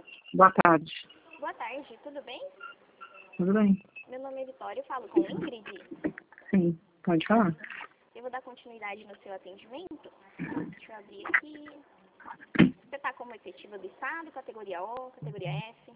Boa tarde. Boa tarde, tudo bem? Tudo bem? Meu nome é Vitória, eu falo com Ingrid. Sim, pode falar. Eu vou dar continuidade no seu atendimento. Deixa eu abrir aqui. Você está como efetiva do Estado, categoria O, categoria F?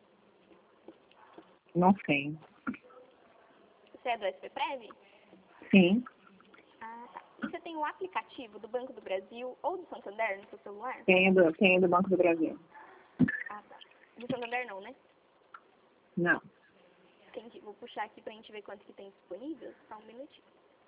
Não sei. Você é do SPPrev? Sim, Ah, tá. E você tem o aplicativo do Banco do Brasil ou do Santander no seu celular? tenho do Banco do Brasil. Ah, tá. Do Santander não, né? Não. Entendi. Vou puxar aqui pra gente ver quanto que tem disponível. Só um minutinho.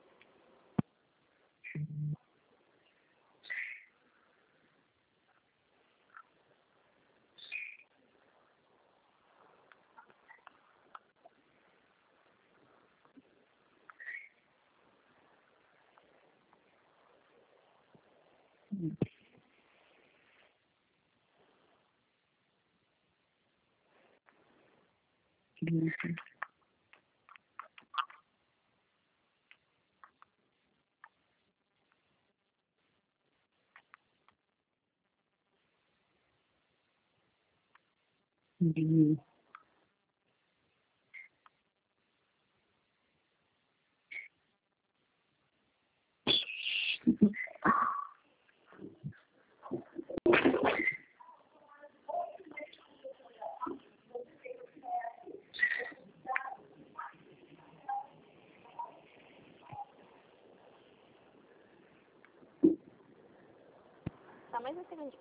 Tá mais um segundinho.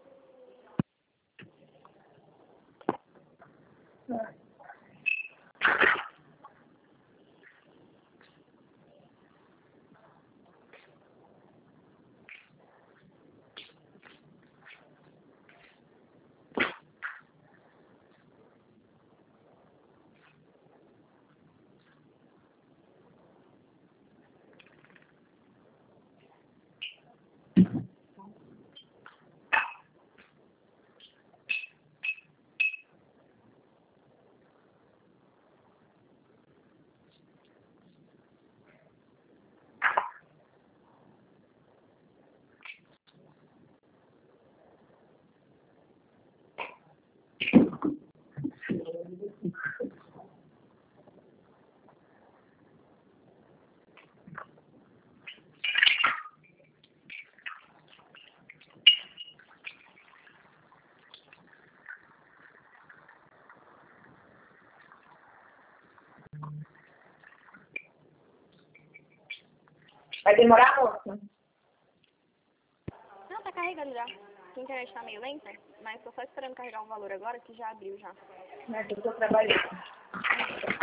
Vai demorar, moça? Não, tá carregando já. A internet tá meio lenta, mas tô só esperando carregar o valor agora que já abriu já. Mas eu tô trabalhando.